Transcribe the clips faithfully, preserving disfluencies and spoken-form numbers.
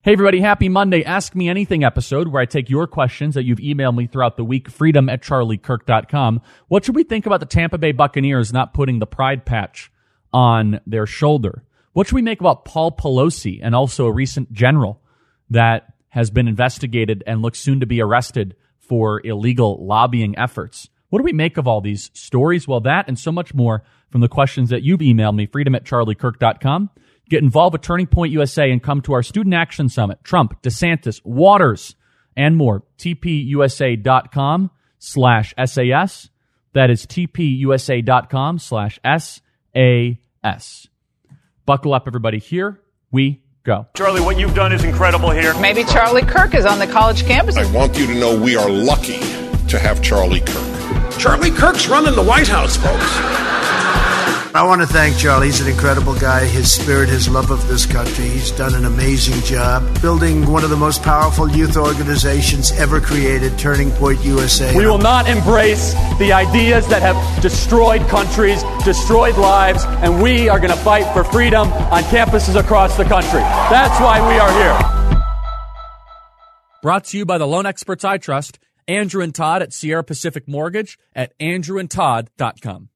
Hey, everybody. Happy Monday. Ask Me Anything episode where I take your questions that you've emailed me throughout the week, freedom at charlie kirk dot com. What should we think about the Tampa Bay Buccaneers not putting the pride patch on their shoulder? What should we make about Paul Pelosi and also a recent general that has been investigated and looks soon to be arrested for illegal lobbying efforts? What do we make of all these stories? Well, that and so much more from the questions that you've emailed me, freedom at charlie kirk dot com. Get involved with Turning Point U S A and come to our Student Action Summit. Trump, DeSantis, Waters, and more. tpusa.com slash SAS. That is tpusa.com slash SAS. Buckle up, everybody. Here we go. Charlie, what you've done is incredible here. Maybe Charlie Kirk is on the college campus. I want you to know we are lucky to have Charlie Kirk. Charlie Kirk's running the White House, folks. I want to thank Charlie. He's an incredible guy. His spirit, his love of this country. He's done an amazing job building one of the most powerful youth organizations ever created, Turning Point U S A. We will not embrace the ideas that have destroyed countries, destroyed lives, and we are going to fight for freedom on campuses across the country. That's why we are here. Brought to you by the loan experts I trust, Andrew and Todd at Sierra Pacific Mortgage at andrew and todd dot com.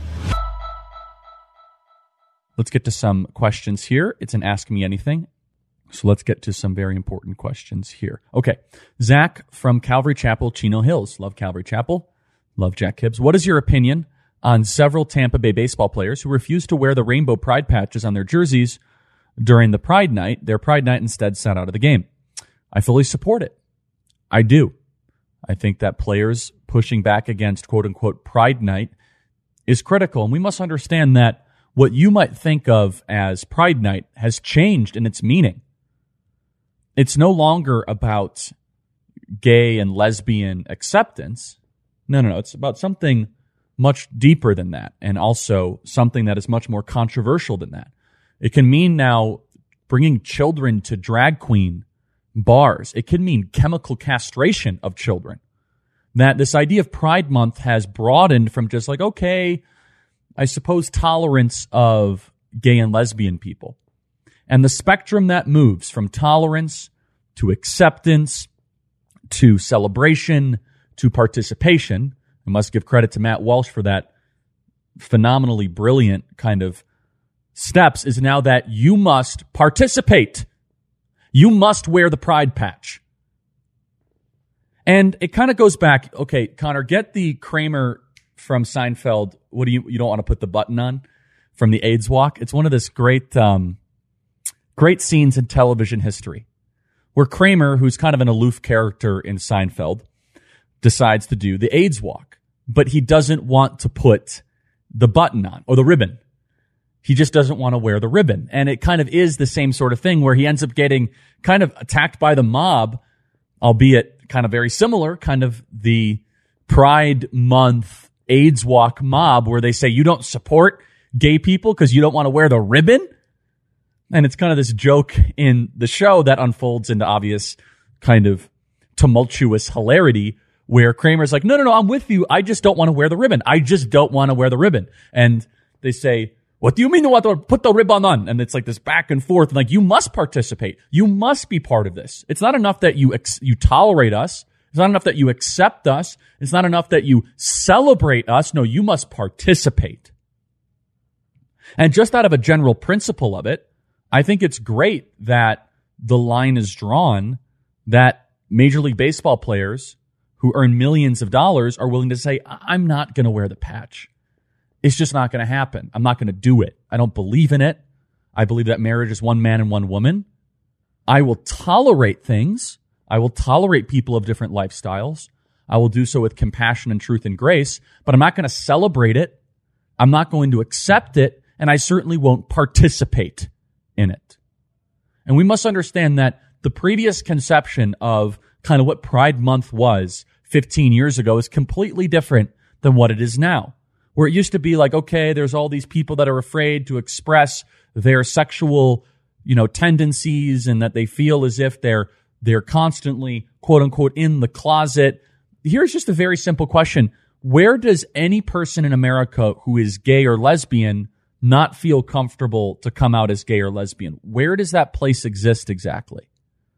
Let's get to some questions here. It's an Ask Me Anything. So let's get to some very important questions here. Okay. Zach from Calvary Chapel, Chino Hills. Love Calvary Chapel. Love Jack Hibbs. What is your opinion on several Tampa Bay baseball players who refuse to wear the rainbow pride patches on their jerseys during the Pride Night? Their Pride Night instead sat out of the game. I fully support it. I do. I think that players pushing back against quote-unquote Pride Night is critical. And we must understand that what you might think of as Pride Night has changed in its meaning. It's no longer about gay and lesbian acceptance. No, no, no. It's about something much deeper than that, and also something that is much more controversial than that. It can mean now bringing children to drag queen bars. It can mean chemical castration of children. That this idea of Pride Month has broadened from just like, okay, I suppose tolerance of gay and lesbian people. And the spectrum that moves from tolerance to acceptance to celebration to participation. I must give credit to Matt Walsh for that phenomenally brilliant kind of steps, is now that you must participate. You must wear the pride patch. And it kind of goes back, okay, Connor, get the Kramer from Seinfeld, what do you, you don't want to put the button on, from the AIDS walk. It's one of this great, um, great scenes in television history where Kramer, who's kind of an aloof character in Seinfeld, decides to do the AIDS walk, but he doesn't want to put the button on or the ribbon. He just doesn't want to wear the ribbon. And it kind of is the same sort of thing where he ends up getting kind of attacked by the mob, albeit kind of very similar, kind of the Pride Month AIDS walk mob where they say you don't support gay people because you don't want to wear the ribbon. And it's kind of this joke in the show that unfolds into obvious kind of tumultuous hilarity where Kramer's like, no, no, no, I'm with you. I just don't want to wear the ribbon. I just don't want to wear the ribbon. And they say, what do you mean you want to put the ribbon on? And it's like this back and forth. And like, you must participate. You must be part of this. It's not enough that you ex- you tolerate us. It's not enough that you accept us. It's not enough that you celebrate us. No, you must participate. And just out of a general principle of it, I think it's great that the line is drawn that Major League Baseball players who earn millions of dollars are willing to say, I'm not going to wear the patch. It's just not going to happen. I'm not going to do it. I don't believe in it. I believe that marriage is one man and one woman. I will tolerate things. I will tolerate people of different lifestyles. I will do so with compassion and truth and grace, but I'm not going to celebrate it. I'm not going to accept it, and I certainly won't participate in it. And we must understand that the previous conception of kind of what Pride Month was fifteen years ago is completely different than what it is now, where it used to be like, okay, there's all these people that are afraid to express their sexual, you know, tendencies and that they feel as if they're They're constantly, quote unquote, in the closet. Here's just a very simple question. Where does any person in America who is gay or lesbian not feel comfortable to come out as gay or lesbian? Where does that place exist exactly?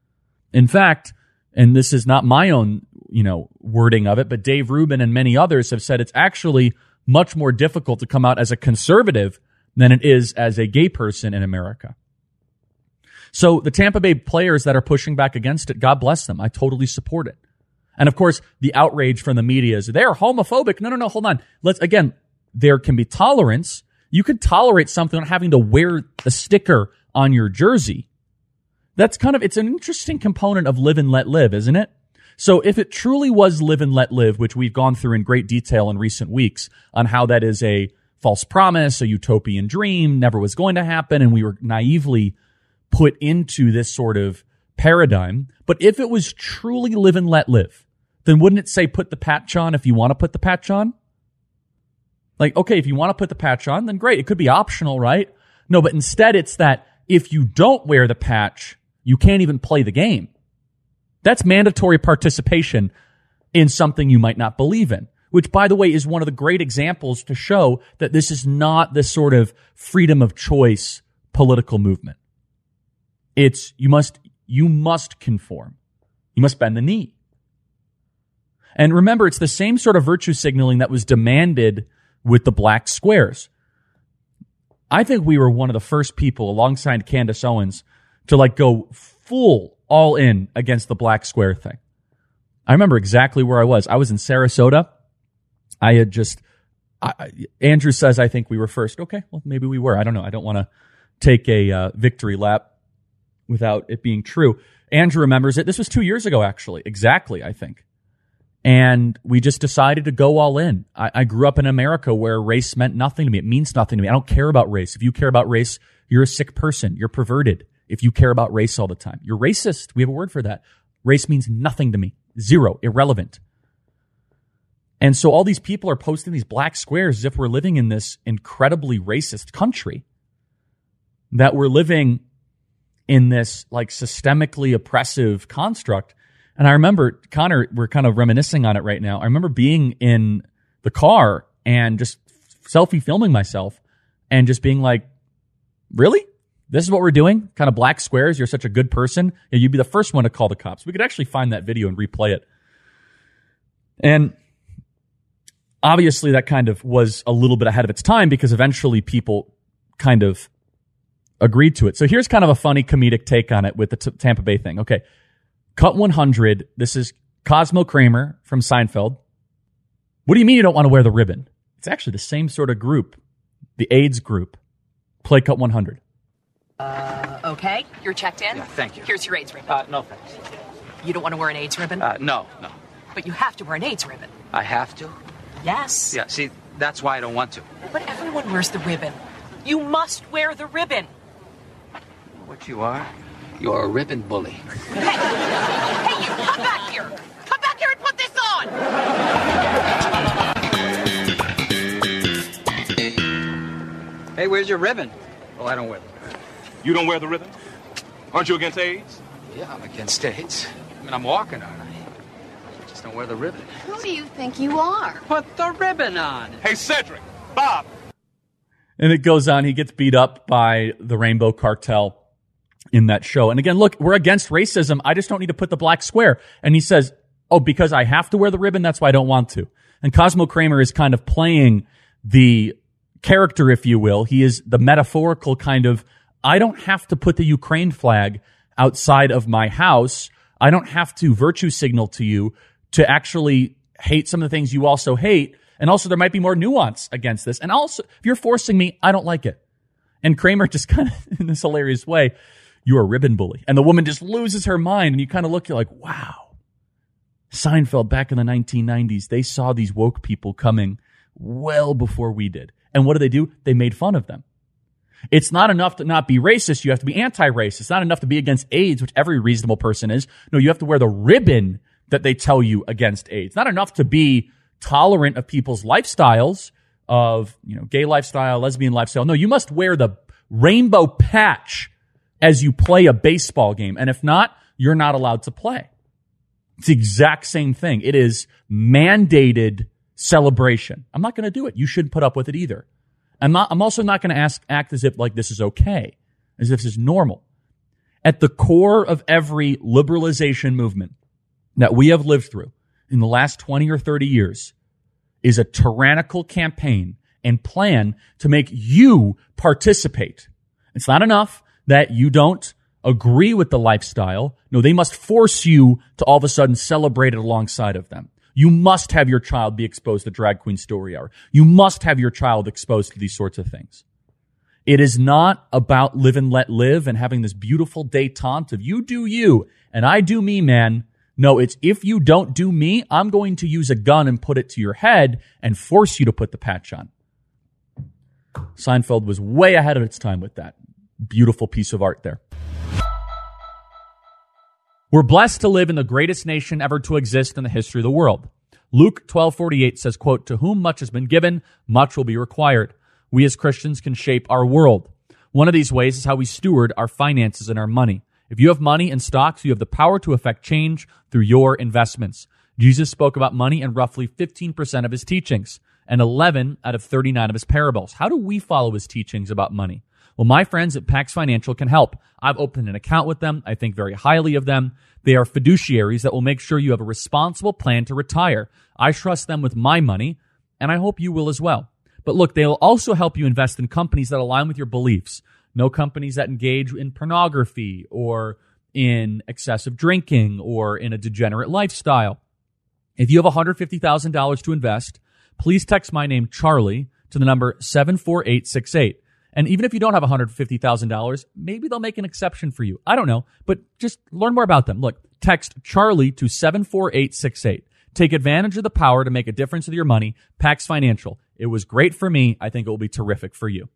In fact, and this is not my own, you know, wording of it, but Dave Rubin and many others have said it's actually much more difficult to come out as a conservative than it is as a gay person in America. So the Tampa Bay players that are pushing back against it, God bless them. I totally support it. And of course, the outrage from the media is they're homophobic. No, no, no, hold on. Let's, again, there can be tolerance. You can tolerate something without having to wear the sticker on your jersey. That's kind of, it's an interesting component of live and let live, isn't it? So if it truly was live and let live, which we've gone through in great detail in recent weeks on how that is a false promise, a utopian dream, never was going to happen, and we were naively put into this sort of paradigm. But if it was truly live and let live, then wouldn't it say put the patch on if you want to put the patch on? Like, okay, if you want to put the patch on, then great. It could be optional, right? No, but instead it's that if you don't wear the patch, you can't even play the game. That's mandatory participation in something you might not believe in, which, by the way, is one of the great examples to show that this is not this sort of freedom of choice political movement. It's you must you must conform. You must bend the knee. And remember, it's the same sort of virtue signaling that was demanded with the black squares. I think we were one of the first people alongside Candace Owens to like go full all in against the black square thing. I remember exactly where I was. I was in Sarasota. I had just, I, Andrew says, I think we were first. Okay, well, maybe we were. I don't know. I don't want to take a uh, victory lap without it being true. Andrew remembers it. This was two years ago, actually. Exactly, I think. And we just decided to go all in. I, I grew up in America where race meant nothing to me. It means nothing to me. I don't care about race. If you care about race, you're a sick person. You're perverted. If you care about race all the time, you're racist. We have a word for that. Race means nothing to me. Zero. Irrelevant. And so all these people are posting these black squares as if we're living in this incredibly racist country, that we're living in this like systemically oppressive construct. And I remember, Connor, we're kind of reminiscing on it right now. I remember being in the car and just selfie filming myself and just being like, really? This is what we're doing? Kind of black squares. You're such a good person. Yeah, you'd be the first one to call the cops. We could actually find that video and replay it. And obviously that kind of was a little bit ahead of its time because eventually people kind of agreed to it. So here's kind of a funny comedic take on it with the t- Tampa Bay thing. Okay. Cut one hundred. This is Cosmo Kramer from Seinfeld. What do you mean you don't want to wear the ribbon? It's actually the same sort of group, the AIDS group. Play Cut one hundred. Uh, okay, you're checked in? Yeah, thank you. Here's your AIDS ribbon. Uh, no thanks. You don't want to wear an AIDS ribbon? Uh, no, no. But you have to wear an AIDS ribbon. I have to? Yes. Yeah, see, that's why I don't want to. But everyone wears the ribbon. You must wear the ribbon. What you are? You're a ribbon bully. Hey, hey, you come back here. Come back here and put this on. Hey, where's your ribbon? Oh, I don't wear the ribbon. You don't wear the ribbon? Aren't you against AIDS? Yeah, I'm against AIDS. I mean, I'm walking on it. I just don't wear the ribbon. Who do you think you are? Put the ribbon on. Hey, Cedric, Bob. And it goes on. He gets beat up by the Rainbow Cartel in that show. And again, look, we're against racism. I just don't need to put the black square. And he says, oh, because I have to wear the ribbon, that's why I don't want to. And Cosmo Kramer is kind of playing the character, if you will. He is the metaphorical kind of, I don't have to put the Ukraine flag outside of my house. I don't have to virtue signal to you to actually hate some of the things you also hate. And also there might be more nuance against this. And also, if you're forcing me, I don't like it. And Kramer just kind of, in this hilarious way, you're a ribbon bully. And the woman just loses her mind. And you kind of look, you're like, wow. Seinfeld back in the nineteen nineties, they saw these woke people coming well before we did. And what do they do? They made fun of them. It's not enough to not be racist. You have to be anti-racist. It's not enough to be against AIDS, which every reasonable person is. No, you have to wear the ribbon that they tell you against AIDS. It's not enough to be tolerant of people's lifestyles, of, you know, gay lifestyle, lesbian lifestyle. No, you must wear the rainbow patch as you play a baseball game. And if not, you're not allowed to play. It's the exact same thing. It is mandated celebration. I'm not going to do it. You shouldn't put up with it either. I'm not, I'm also not going to ask, act as if like this is okay, as if this is normal. At the core of every liberalization movement that we have lived through in the last twenty or thirty years is a tyrannical campaign and plan to make you participate. It's not enough that you don't agree with the lifestyle. No, they must force you to all of a sudden celebrate it alongside of them. You must have your child be exposed to Drag Queen Story Hour. You must have your child exposed to these sorts of things. It is not about live and let live and having this beautiful detente of you do you and I do me, man. No, it's if you don't do me, I'm going to use a gun and put it to your head and force you to put the patch on. Seinfeld was way ahead of its time with that. Beautiful piece of art there. We're blessed to live in the greatest nation ever to exist in the history of the world. Luke twelve forty-eight says, quote, to whom much has been given, much will be required. We as Christians can shape our world. One of these ways is how we steward our finances and our money. If you have money and stocks, you have the power to affect change through your investments. Jesus spoke about money in roughly fifteen percent of his teachings and eleven out of thirty-nine of his parables. How do we follow his teachings about money? Well, my friends at Pax Financial can help. I've opened an account with them. I think very highly of them. They are fiduciaries that will make sure you have a responsible plan to retire. I trust them with my money, and I hope you will as well. But look, they'll also help you invest in companies that align with your beliefs. No companies that engage in pornography or in excessive drinking or in a degenerate lifestyle. If you have one hundred fifty thousand dollars to invest, please text my name, Charlie, to the number seven four eight six eight. And even if you don't have one hundred fifty thousand dollars, maybe they'll make an exception for you. I don't know, but just learn more about them. Look, text Charlie to seven four eight six eight. Take advantage of the power to make a difference with your money. Pax Financial. It was great for me. I think it will be terrific for you.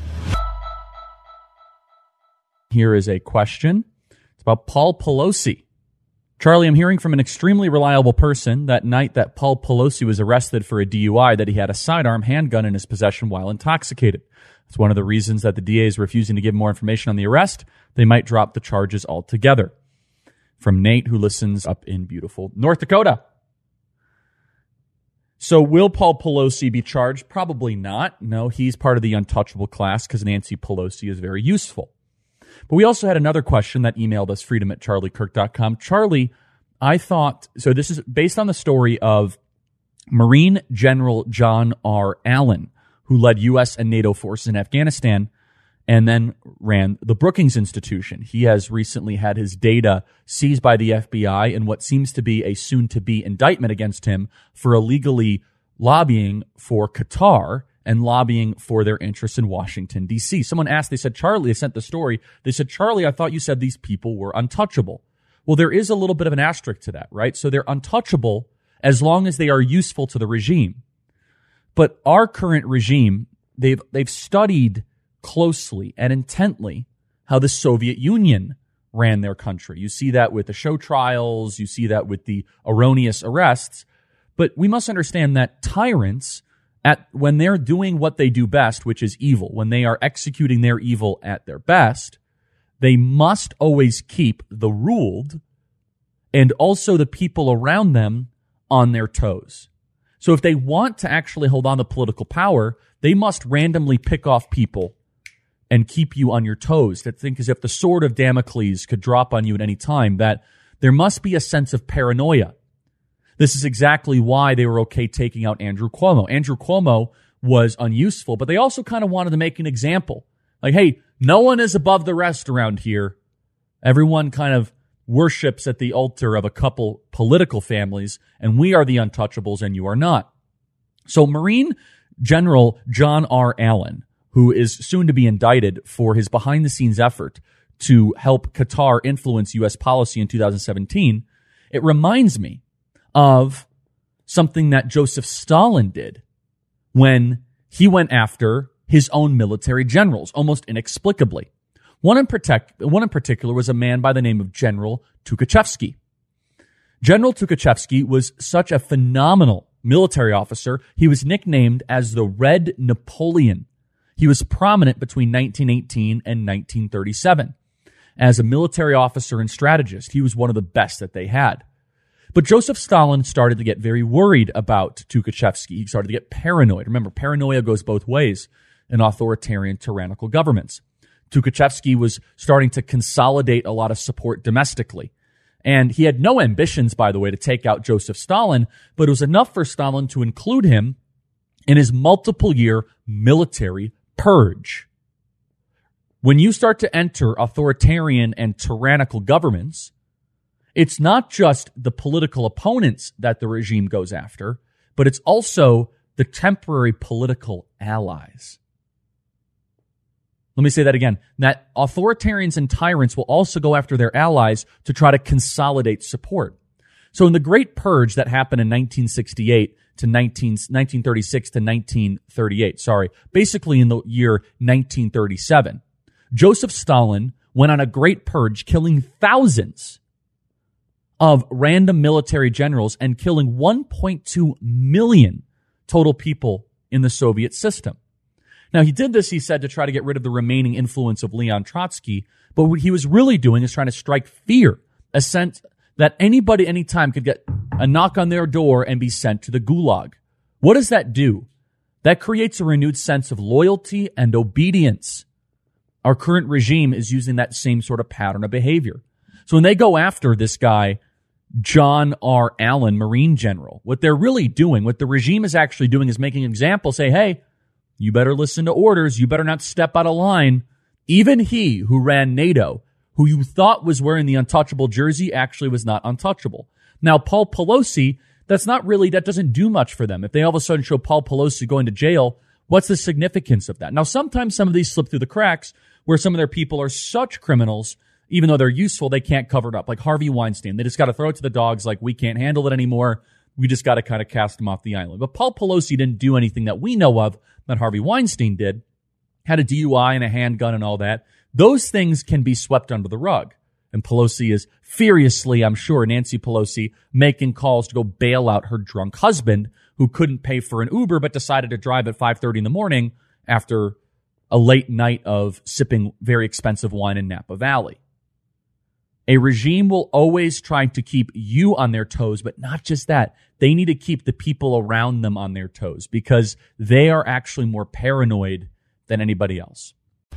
Here is a question. It's about Paul Pelosi. Charlie, I'm hearing from an extremely reliable person that night that Paul Pelosi was arrested for a D U I that he had a sidearm handgun in his possession while intoxicated. It's one of the reasons that the D A is refusing to give more information on the arrest. They might drop the charges altogether. From Nate, who listens up in beautiful North Dakota. So will Paul Pelosi be charged? Probably not. No, he's part of the untouchable class because Nancy Pelosi is very useful. But we also had another question that emailed us, freedom at charlie kirk dot com. Charlie, I thought, so this is based on the story of Marine General John R. Allen, who led U S and NATO forces in Afghanistan and then ran the Brookings Institution. He has recently had his data seized by the F B I in what seems to be a soon-to-be indictment against him for illegally lobbying for Qatar and lobbying for their interests in Washington, D C. Someone asked, they said, Charlie, they sent the story. They said, Charlie, I thought you said these people were untouchable. Well, there is a little bit of an asterisk to that, right? So they're untouchable as long as they are useful to the regime. But our current regime, they've they've studied closely and intently how the Soviet Union ran their country. You see that with the show trials. You see that with the erroneous arrests. But we must understand that tyrants, at when they're doing what they do best, which is evil, when they are executing their evil at their best, they must always keep the ruled and also the people around them on their toes. So if they want to actually hold on to political power, they must randomly pick off people and keep you on your toes. That think as if the sword of Damocles could drop on you at any time, that there must be a sense of paranoia. This is exactly why they were okay taking out Andrew Cuomo. Andrew Cuomo was unuseful, but they also kind of wanted to make an example. Like, hey, no one is above the rest around here. Everyone kind of worships at the altar of a couple political families, and we are the untouchables and you are not. So Marine General John R. Allen, who is soon to be indicted for his behind-the-scenes effort to help Qatar influence U S policy in two thousand seventeen, it reminds me of something that Joseph Stalin did when he went after his own military generals, almost inexplicably. One in, protect, one in particular was a man by the name of General Tukhachevsky. General Tukhachevsky was such a phenomenal military officer, he was nicknamed as the Red Napoleon. He was prominent between nineteen eighteen and nineteen thirty-seven. As a military officer and strategist, he was one of the best that they had. But Joseph Stalin started to get very worried about Tukhachevsky. He started to get paranoid. Remember, paranoia goes both ways in authoritarian, tyrannical governments. Tukhachevsky was starting to consolidate a lot of support domestically. And he had no ambitions, by the way, to take out Joseph Stalin, but it was enough for Stalin to include him in his multiple-year military purge. When you start to enter authoritarian and tyrannical governments, it's not just the political opponents that the regime goes after, but it's also the temporary political allies. Let me say that again, that authoritarians and tyrants will also go after their allies to try to consolidate support. So in the Great Purge that happened in nineteen sixty-eight to nineteen, nineteen thirty-six to nineteen thirty-eight, sorry, basically in the year nineteen thirty-seven, Joseph Stalin went on a Great Purge, killing thousands of random military generals and killing one point two million total people in the Soviet system. Now, he did this, he said, to try to get rid of the remaining influence of Leon Trotsky, but what he was really doing is trying to strike fear, a sense that anybody, anytime could get a knock on their door and be sent to the gulag. What does that do? That creates a renewed sense of loyalty and obedience. Our current regime is using that same sort of pattern of behavior. So when they go after this guy, John R. Allen, Marine General, what they're really doing, what the regime is actually doing is making an example, say, hey, you better listen to orders. You better not step out of line. Even he who ran NATO, who you thought was wearing the untouchable jersey, actually was not untouchable. Now, Paul Pelosi, that's not really, that doesn't do much for them. If they all of a sudden show Paul Pelosi going to jail, what's the significance of that? Now, sometimes some of these slip through the cracks where some of their people are such criminals, even though they're useful, they can't cover it up. Like Harvey Weinstein. They just got to throw it to the dogs like, we can't handle it anymore. We just got to kind of cast him off the island. But Paul Pelosi didn't do anything that we know of that Harvey Weinstein did. Had a D U I and a handgun and all that. Those things can be swept under the rug. And Pelosi is furiously, I'm sure, Nancy Pelosi, making calls to go bail out her drunk husband who couldn't pay for an Uber but decided to drive at five thirty in the morning after a late night of sipping very expensive wine in Napa Valley. A regime will always try to keep you on their toes, but not just that. They need to keep the people around them on their toes because they are actually more paranoid than anybody else.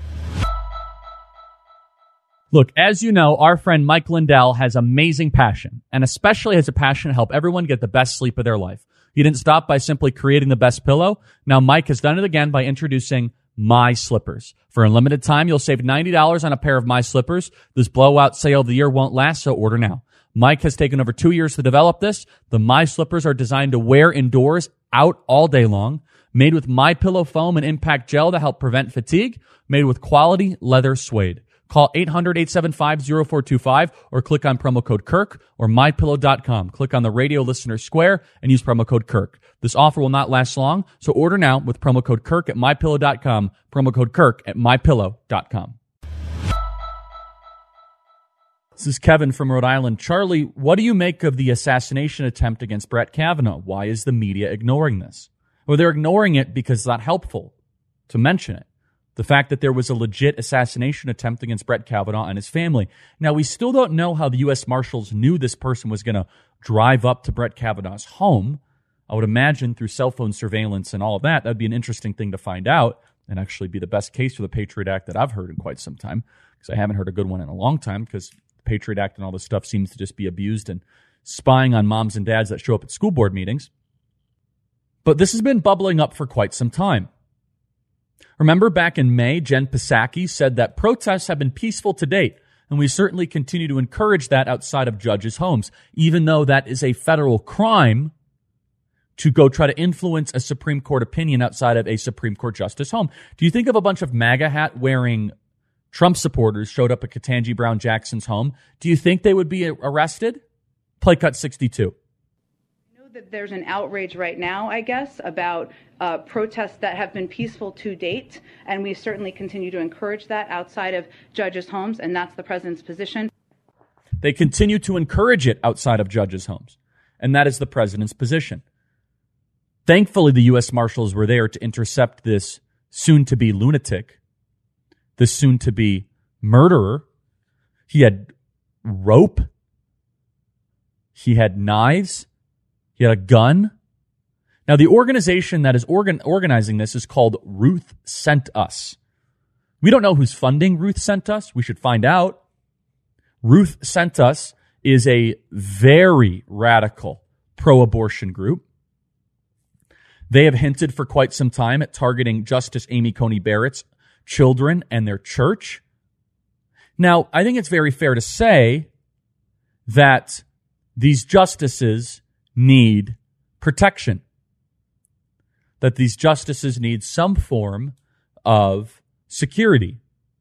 Look, as you know, our friend Mike Lindell has amazing passion, and especially has a passion to help everyone get the best sleep of their life. He didn't stop by simply creating the best pillow. Now Mike has done it again by introducing My Slippers. For a limited time, you'll save ninety dollars on a pair of My Slippers. This blowout sale of the year won't last, so order now. Mike has taken over two years to develop this. The My Slippers are designed to wear indoors, out all day long. Made with MyPillow foam and impact gel to help prevent fatigue. Made with quality leather suede. Call eight hundred, eight seven five, zero four two five or click on promo code Kirk or my pillow dot com. Click on the radio listener square and use promo code Kirk. This offer will not last long, so order now with promo code Kirk at my pillow dot com, promo code Kirk at my pillow dot com. This is Kevin from Rhode Island. Charlie, what do you make of the assassination attempt against Brett Kavanaugh? Why is the media ignoring this? Well, they're ignoring it because it's not helpful to mention it. The fact that there was a legit assassination attempt against Brett Kavanaugh and his family. Now, we still don't know how the U S Marshals knew this person was going to drive up to Brett Kavanaugh's home. I would imagine through cell phone surveillance and all of that, that'd be an interesting thing to find out and actually be the best case for the Patriot Act that I've heard in quite some time, because I haven't heard a good one in a long time, because the Patriot Act and all this stuff seems to just be abused and spying on moms and dads that show up at school board meetings. But this has been bubbling up for quite some time. Remember back in May, Jen Psaki said that protests have been peaceful to date, and we certainly continue to encourage that outside of judges' homes, even though that is a federal crime to go try to influence a Supreme Court opinion outside of a Supreme Court justice home. Do you think of a bunch of MAGA hat wearing Trump supporters showed up at Ketanji Brown Jackson's home? Do you think they would be arrested? Play cut sixty-two. That there's an outrage right now, I guess, about uh, protests that have been peaceful to date, and we certainly continue to encourage that outside of judges' homes, and that's the president's position. They continue to encourage it outside of judges' homes, and that is the president's position. Thankfully, the U S Marshals were there to intercept this soon-to-be lunatic, this soon-to-be murderer. He had rope. He had knives. He had a gun. Now, the organization that is organ- organizing this is called Ruth Sent Us. We don't know who's funding Ruth Sent Us. We should find out. Ruth Sent Us is a very radical pro-abortion group. They have hinted for quite some time at targeting Justice Amy Coney Barrett's children and their church. Now, I think it's very fair to say that these justices need protection, that these justices need some form of security.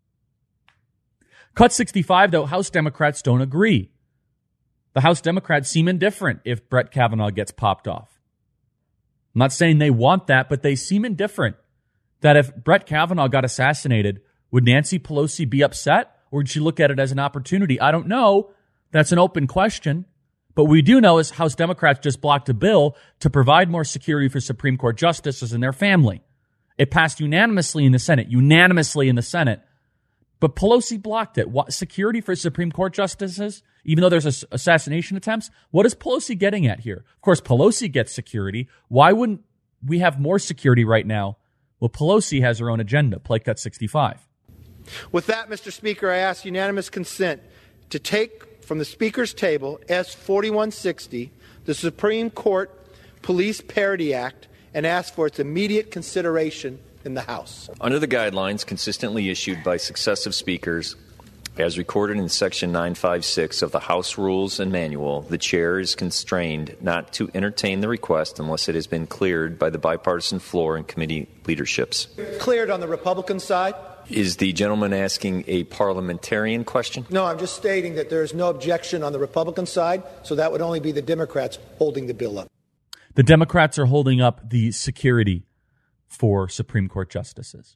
Cut sixty-five, though, House Democrats don't agree. The House Democrats seem indifferent if Brett Kavanaugh gets popped off. I'm not saying they want that, but they seem indifferent that if Brett Kavanaugh got assassinated, would Nancy Pelosi be upset, or would she look at it as an opportunity? I don't know. That's an open question. But what we do know is House Democrats just blocked a bill to provide more security for Supreme Court justices and their family. It passed unanimously in the Senate, unanimously in the Senate. But Pelosi blocked it. What, security for Supreme Court justices, even though there's assassination attempts? What is Pelosi getting at here? Of course, Pelosi gets security. Why wouldn't we have more security right now? Well, Pelosi has her own agenda. Play cut sixty-five. With that, Mister Speaker, I ask unanimous consent to take from the Speaker's table S forty-one sixty, the Supreme Court Police Parity Act, and ask for its immediate consideration in the House. Under the guidelines consistently issued by successive speakers, as recorded in Section nine fifty-six of the House Rules and Manual, the chair is constrained not to entertain the request unless it has been cleared by the bipartisan floor and committee leaderships. Cleared on the Republican side? Is the gentleman asking a parliamentarian question? No, I'm just stating that there is no objection on the Republican side, so that would only be the Democrats holding the bill up. The Democrats are holding up the security for Supreme Court justices.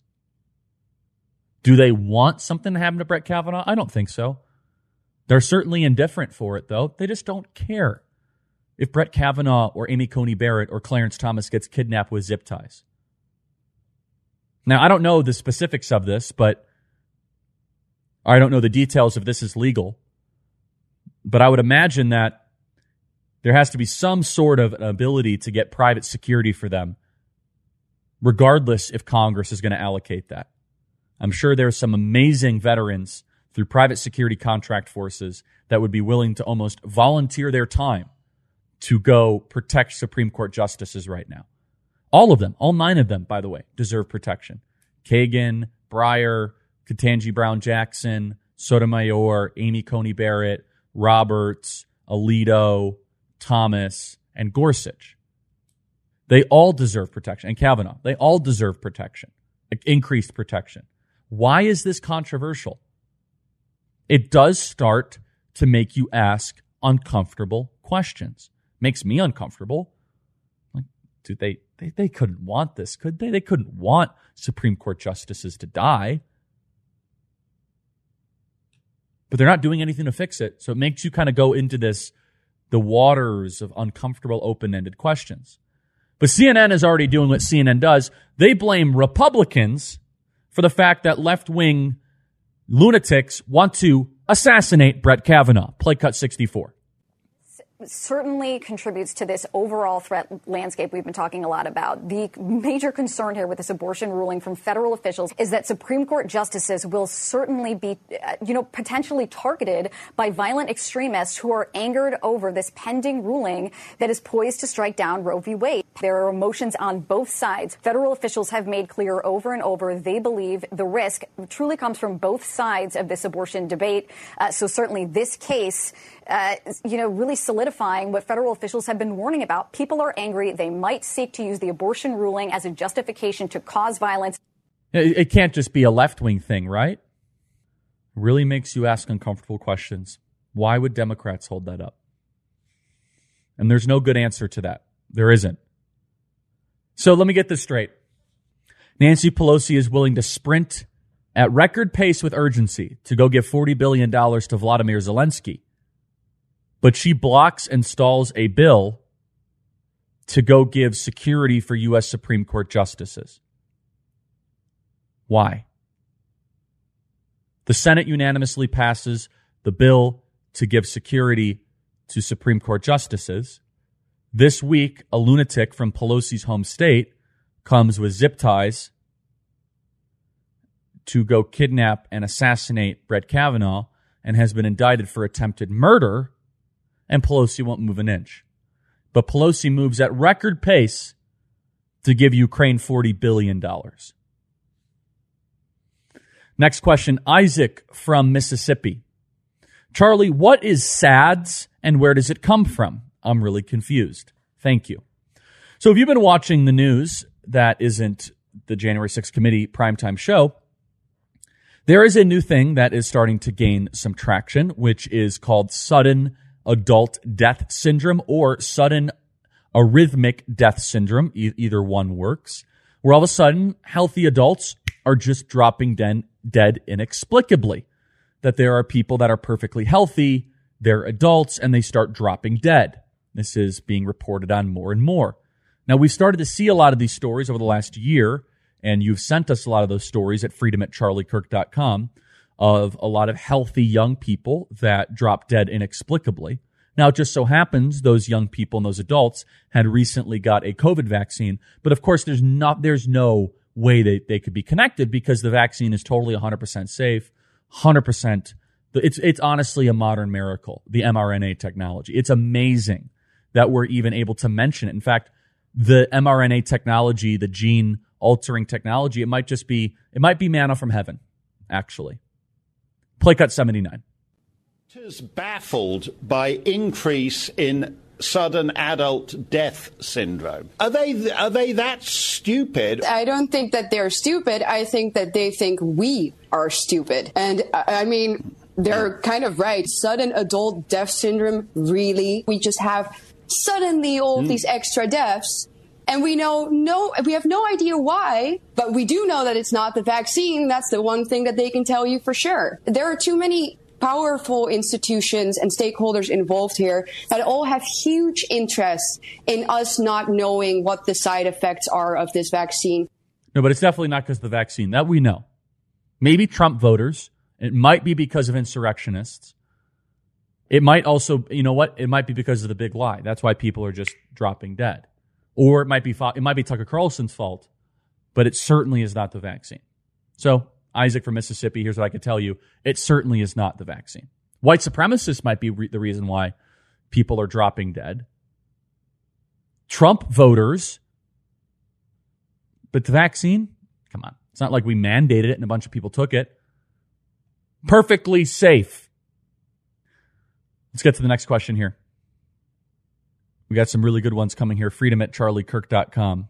Do they want something to happen to Brett Kavanaugh? I don't think so. They're certainly indifferent for it, though. They just don't care if Brett Kavanaugh or Amy Coney Barrett or Clarence Thomas gets kidnapped with zip ties. Now, I don't know the specifics of this, but I don't know the details if this is legal. But I would imagine that there has to be some sort of ability to get private security for them, regardless if Congress is going to allocate that. I'm sure there are some amazing veterans through private security contract forces that would be willing to almost volunteer their time to go protect Supreme Court justices right now. All of them, all nine of them, by the way, deserve protection. Kagan, Breyer, Ketanji Brown Jackson, Sotomayor, Amy Coney Barrett, Roberts, Alito, Thomas, and Gorsuch. They all deserve protection. And Kavanaugh, they all deserve protection, increased protection. Why is this controversial? It does start to make you ask uncomfortable questions. Makes me uncomfortable. Like, dude, they, they, they couldn't want this, could they? They couldn't want Supreme Court justices to die. But they're not doing anything to fix it. So it makes you kind of go into this, the waters of uncomfortable, open-ended questions. But C N N is already doing what C N N does. They blame Republicans for the fact that left-wing lunatics want to assassinate Brett Kavanaugh. Play cut sixty-four. Certainly contributes to this overall threat landscape we've been talking a lot about. The major concern here with this abortion ruling from federal officials is that Supreme Court justices will certainly be, uh, you know, potentially targeted by violent extremists who are angered over this pending ruling that is poised to strike down Roe v. Wade. There are emotions on both sides. Federal officials have made clear over and over they believe the risk truly comes from both sides of this abortion debate. Uh, so certainly this case, uh, you know, really solidifying what federal officials have been warning about. People are angry. They might seek to use the abortion ruling as a justification to cause violence. It, it can't just be a left-wing thing, right? It really makes you ask uncomfortable questions. Why would Democrats hold that up? And there's no good answer to that. There isn't. So let me get this straight. Nancy Pelosi is willing to sprint at record pace with urgency to go give forty billion dollars to Vladimir Zelensky. But she blocks and stalls a bill to go give security for U S Supreme Court justices. Why? The Senate unanimously passes the bill to give security to Supreme Court justices. This week, a lunatic from Pelosi's home state comes with zip ties, to go kidnap and assassinate Brett Kavanaugh and has been indicted for attempted murder, and Pelosi won't move an inch. But Pelosi moves at record pace to give Ukraine forty billion dollars. Next question, Isaac from Mississippi. Charlie, what is S A D S and where does it come from? I'm really confused. Thank you. So if you've been watching the news that isn't the January sixth committee primetime show, there is a new thing that is starting to gain some traction, which is called sudden adult death syndrome or sudden arrhythmic death syndrome. E- either one works, where all of a sudden healthy adults are just dropping den- dead inexplicably. That there are people that are perfectly healthy, they're adults, and they start dropping dead. This is being reported on more and more. Now, we've started to see a lot of these stories over the last year, and you've sent us a lot of those stories at freedom at charlie kirk dot com of a lot of healthy young people that drop dead inexplicably. Now, it just so happens those young people and those adults had recently got a COVID vaccine, but of course, there's not there's no way that they could be connected because the vaccine is totally one hundred percent safe. one hundred percent. It's it's honestly a modern miracle, the mRNA technology. It's amazing that we're even able to mention it. In fact, the mRNA technology, the gene altering technology, it might just be, it might be manna from heaven, actually. Play cut seventy-nine. Is baffled by increase in sudden adult death syndrome. Are they are they that stupid? I don't think that they're stupid. I think that they think we are stupid. And I mean, they're kind of right. Sudden adult death syndrome, really? We just have suddenly all mm. these extra deaths. And we know no, we have no idea why, but we do know that it's not the vaccine. That's the one thing that they can tell you for sure. There are too many powerful institutions and stakeholders involved here that all have huge interest in us not knowing what the side effects are of this vaccine. No, but it's definitely not because of the vaccine. That we know. Maybe Trump voters. It might be because of insurrectionists. It might also, you know what? It might be because of the big lie. That's why people are just dropping dead. Or it might be it might be Tucker Carlson's fault, but it certainly is not the vaccine. So, Isaac from Mississippi, here's what I can tell you. It certainly is not the vaccine. White supremacists might be re- the reason why people are dropping dead. Trump voters. But the vaccine, come on. It's not like we mandated it and a bunch of people took it. Perfectly safe. Let's get to the next question here. We got some really good ones coming here. freedom at charlie kirk dot com.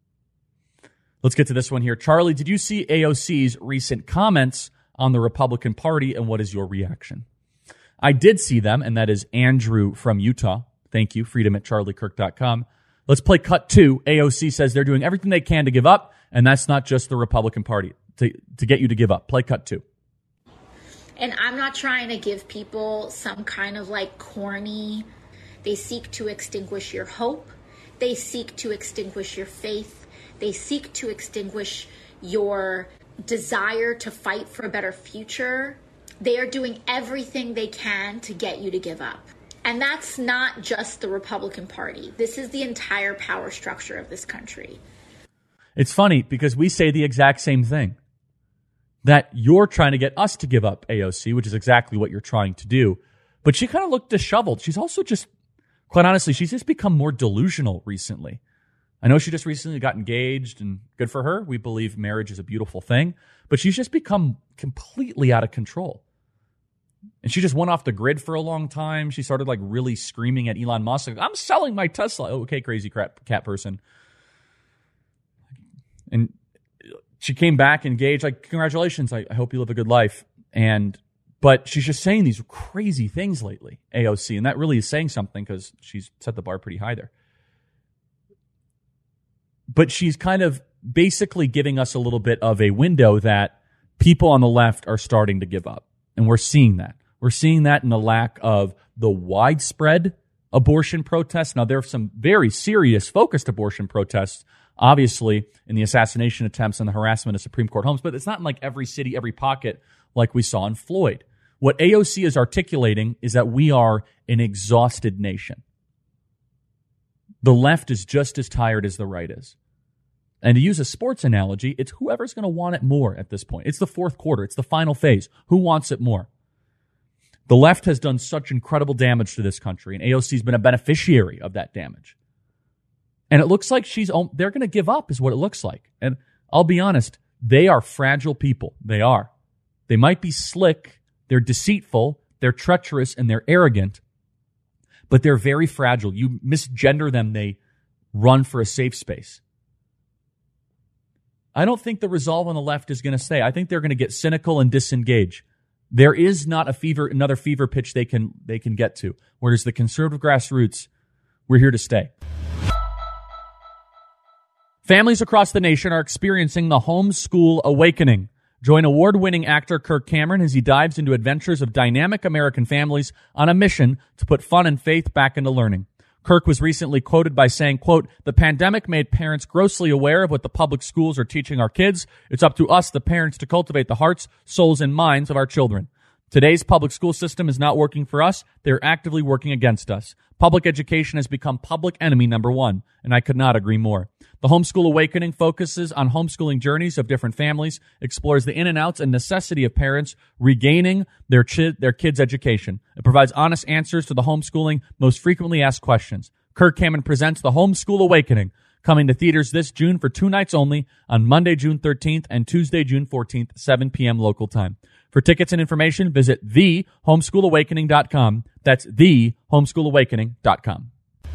Let's get to this one here. Charlie, did you see A O C's recent comments on the Republican Party, and what is your reaction? I did see them, and that is Andrew from Utah. Thank you, freedom at charlie kirk dot com. Let's play cut two. A O C says they're doing everything they can to give up, and that's not just the Republican Party, to, to get you to give up. Play cut two. And I'm not trying to give people some kind of like corny, they seek to extinguish your hope. They seek to extinguish your faith. They seek to extinguish your desire to fight for a better future. They are doing everything they can to get you to give up. And that's not just the Republican Party. This is the entire power structure of this country. It's funny because we say the exact same thing. That you're trying to get us to give up, A O C, which is exactly what you're trying to do. But she kind of looked disheveled. She's also just, quite honestly, she's just become more delusional recently. I know she just recently got engaged, and good for her. We believe marriage is a beautiful thing. But she's just become completely out of control. And she just went off the grid for a long time. She started like really screaming at Elon Musk, like, I'm selling my Tesla. Oh, okay, crazy crap, cat person. And she came back engaged, like, congratulations, I, I hope you live a good life. And but she's just saying these crazy things lately, A O C, and that really is saying something because she's set the bar pretty high there. But she's kind of basically giving us a little bit of a window that people on the left are starting to give up. And we're seeing that. We're seeing that in the lack of the widespread abortion protests. Now, there are some very serious, focused abortion protests, obviously, in the assassination attempts and the harassment of Supreme Court homes, but it's not in like every city, every pocket like we saw in Floyd. What A O C is articulating is that we are an exhausted nation. The left is just as tired as the right is. And to use a sports analogy, it's whoever's going to want it more at this point. It's the fourth quarter. It's the final phase. Who wants it more? The left has done such incredible damage to this country, and A O C has been a beneficiary of that damage. And it looks like she's they're going to give up is what it looks like. And I'll be honest, they are fragile people. They are. They might be slick, they're deceitful, they're treacherous, and they're arrogant, but they're very fragile. You misgender them, they run for a safe space. I don't think the resolve on the left is going to stay. I think they're going to get cynical and disengage. There is not a fever, another fever pitch they can they can get to. Whereas the conservative grassroots, we're here to stay. Families across the nation are experiencing the homeschool awakening. Join award-winning actor Kirk Cameron as he dives into adventures of dynamic American families on a mission to put fun and faith back into learning. Kirk was recently quoted by saying, quote, "The pandemic made parents grossly aware of what the public schools are teaching our kids. It's up to us, the parents, to cultivate the hearts, souls, and minds of our children. Today's public school system is not working for us. They're actively working against us. Public education has become public enemy number one, and I could not agree more." The Homeschool Awakening focuses on homeschooling journeys of different families, explores the in and outs and necessity of parents regaining their chi- their kids' education. It provides honest answers to the homeschooling most frequently asked questions. Kirk Cameron presents The Homeschool Awakening, coming to theaters this June for two nights only on Monday, June thirteenth and Tuesday, June fourteenth, seven p.m. local time. For tickets and information, visit the homeschool awakening dot com. That's the homeschool awakening dot com.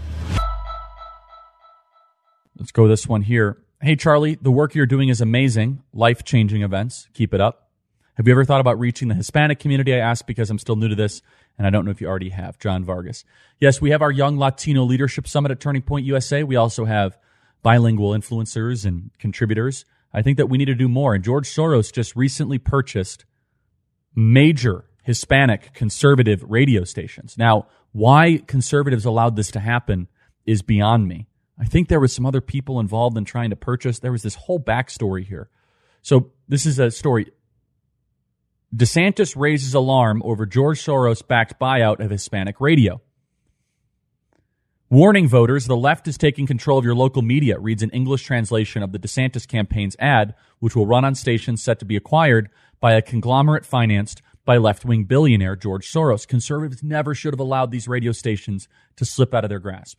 Let's go this one here. Hey, Charlie, the work you're doing is amazing. Life-changing events. Keep it up. Have you ever thought about reaching the Hispanic community? I ask because I'm still new to this, and I don't know if you already have. John Vargas. Yes, we have our Young Latino Leadership Summit at Turning Point U S A. We also have bilingual influencers and contributors. I think that we need to do more. And George Soros just recently purchased major Hispanic conservative radio stations. Now, why conservatives allowed this to happen is beyond me. I think there was some other people involved in trying to purchase. There was this whole backstory here. So this is a story. DeSantis raises alarm over George Soros-backed buyout of Hispanic radio. Warning voters, the left is taking control of your local media, reads an English translation of the DeSantis campaign's ad, which will run on stations set to be acquired by a conglomerate financed by left-wing billionaire George Soros. Conservatives never should have allowed these radio stations to slip out of their grasp.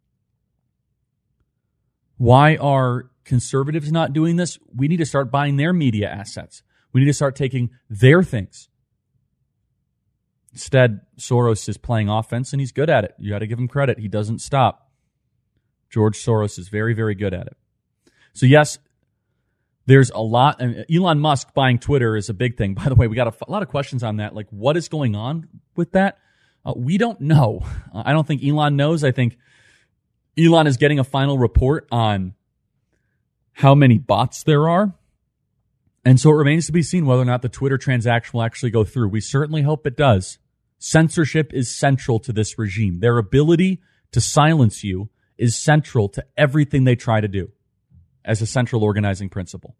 Why are conservatives not doing this? We need to start buying their media assets. We need to start taking their things. Instead, Soros is playing offense, and he's good at it. You got to give him credit. He doesn't stop. George Soros is very, very good at it. So, yes, there's a lot. And Elon Musk buying Twitter is a big thing. By the way, we got a, a lot of questions on that. Like, what is going on with that? Uh, we don't know. Uh, I don't think Elon knows. I think Elon is getting a final report on how many bots there are. And so it remains to be seen whether or not the Twitter transaction will actually go through. We certainly hope it does. Censorship is central to this regime. Their ability to silence you is central to everything they try to do as a central organizing principle.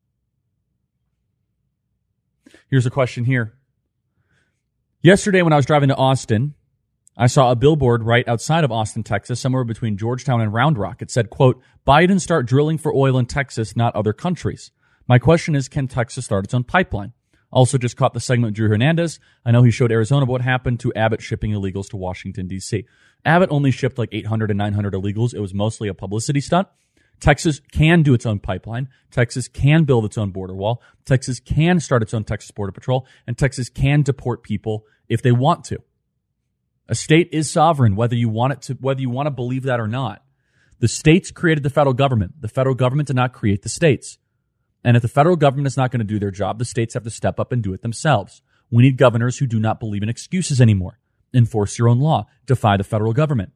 Here's a question here. Yesterday when I was driving to Austin, I saw a billboard right outside of Austin, Texas, somewhere between Georgetown and Round Rock. It said, quote, "Biden start drilling for oil in Texas, not other countries." My question is, can Texas start its own pipeline? Also just caught the segment with Drew Hernandez. I know he showed Arizona what happened to Abbott shipping illegals to Washington, D C. Abbott only shipped like eight hundred and nine hundred illegals. It was mostly a publicity stunt. Texas can do its own pipeline. Texas can build its own border wall. Texas can start its own Texas Border Patrol. And Texas can deport people if they want to. A state is sovereign, whether you want it to, whether you want to believe that or not. The states created the federal government. The federal government did not create the states. And if the federal government is not going to do their job, the states have to step up and do it themselves. We need governors who do not believe in excuses anymore. Enforce your own law. Defy the federal government.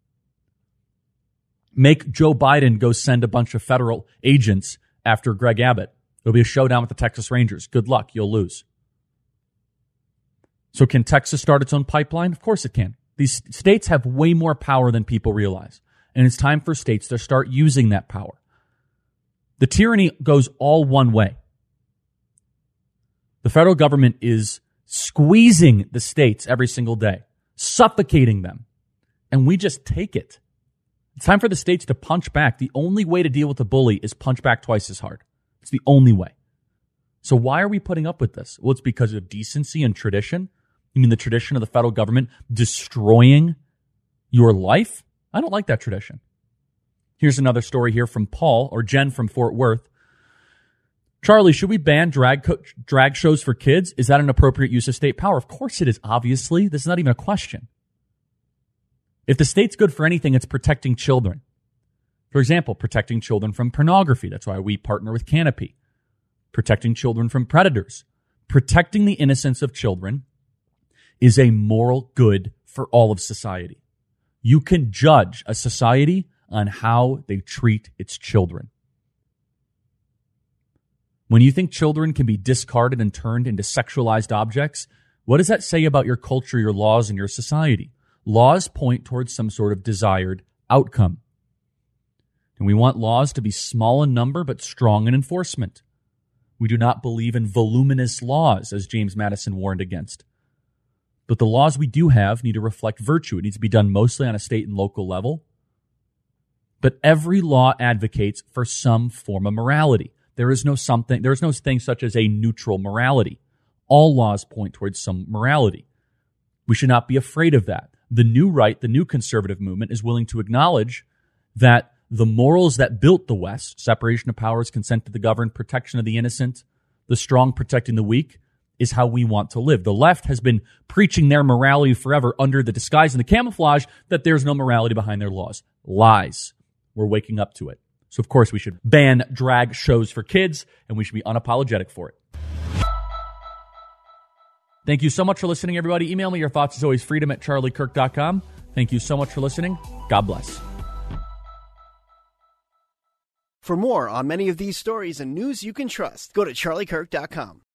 Make Joe Biden go send a bunch of federal agents after Greg Abbott. It'll be a showdown with the Texas Rangers. Good luck. You'll lose. So can Texas start its own pipeline? Of course it can. These states have way more power than people realize. And it's time for states to start using that power. The tyranny goes all one way. The federal government is squeezing the states every single day, suffocating them. And we just take it. It's time for the states to punch back. The only way to deal with a bully is punch back twice as hard. It's the only way. So why are we putting up with this? Well, it's because of decency and tradition. You mean the tradition of the federal government destroying your life? I don't like that tradition. Here's another story here from Paul, or Jen from Fort Worth. Charlie, should we ban drag co- drag shows for kids? Is that an appropriate use of state power? Of course it is, obviously. This is not even a question. If the state's good for anything, it's protecting children. For example, protecting children from pornography. That's why we partner with Canopy. Protecting children from predators. Protecting the innocence of children is a moral good for all of society. You can judge a society on how they treat its children. When you think children can be discarded and turned into sexualized objects, what does that say about your culture, your laws, and your society? Laws point towards some sort of desired outcome. And we want laws to be small in number but strong in enforcement. We do not believe in voluminous laws, as James Madison warned against. But the laws we do have need to reflect virtue. It needs to be done mostly on a state and local level. But every law advocates for some form of morality. There is no something, there is no thing such as a neutral morality. All laws point towards some morality. We should not be afraid of that. The new right, the new conservative movement is willing to acknowledge that the morals that built the West, separation of powers, consent to the governed, protection of the innocent, the strong protecting the weak, is how we want to live. The left has been preaching their morality forever under the disguise and the camouflage that there's no morality behind their laws. Lies. We're waking up to it. So, of course, we should ban drag shows for kids, and we should be unapologetic for it. Thank you so much for listening, everybody. Email me your thoughts, as always, freedom at charlie kirk dot com. Thank you so much for listening. God bless. For more on many of these stories and news you can trust, go to charlie kirk dot com.